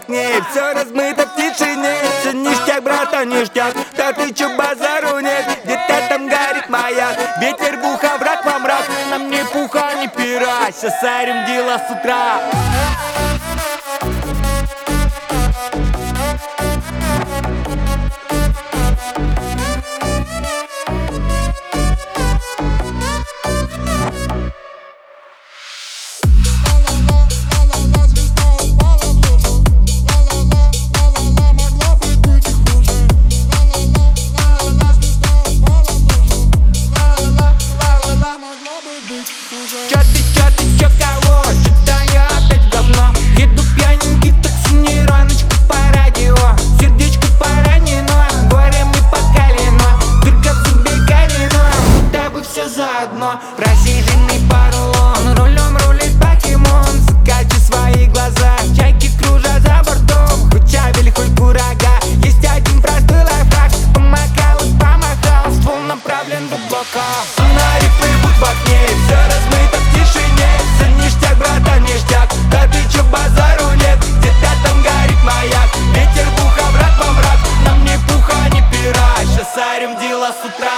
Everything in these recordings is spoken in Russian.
окне. Все размыто в тишине. Все ништяк, братан, ништяк. Да ты чё, базару нет? Где-то там горит маяк. Ветер в ухо, враг во мрак. Нам ни пуха, ни пера. Сейчас арим дела с утра. Чё, кого? Чё-то я опять говно. Еду пьяненький в такси, нейроночка по радио. Сердечко поранено, горем не поколено. Дырка в зубе корено, будто бы все заодно. Рассеянный поролон, рулем рулит покемон. Закати свои глаза, чайки кружат за бортом. Хоть чавель, хоть курага, есть один простой лайфхак. Помахал и помахал, ствол направлен в облака. Фонари плывут в окне, все размыто в тишине. Все ништяк, братан, ништяк. Да ты чё, базару нет? Где-то там горит маяк. Ветер в ухо, враг во мрак. Нам ни пуха, ни пера. Сейчас арим дела с утра.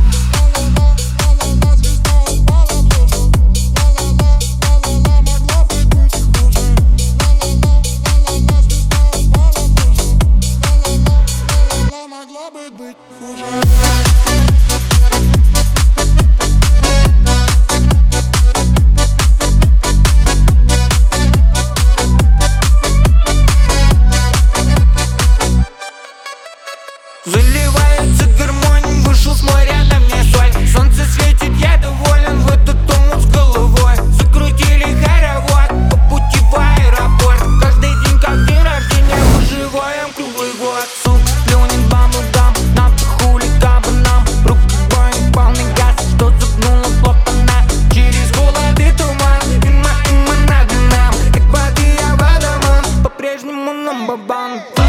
Заливается гармония, вышел с моря, на мне соль. Солнце светит, я доволен, в этот омут с головой. Закрутили хоровод по пути в аэропорт. Каждый день как день рождения, выживаем круглый год. Суп плюнет бамбудам, на хулиган нам. Руки боем, полный газ, что зубнуло клапана. Через холод и туман, има над нам. Как воды я водоман, по-прежнему нам бабан.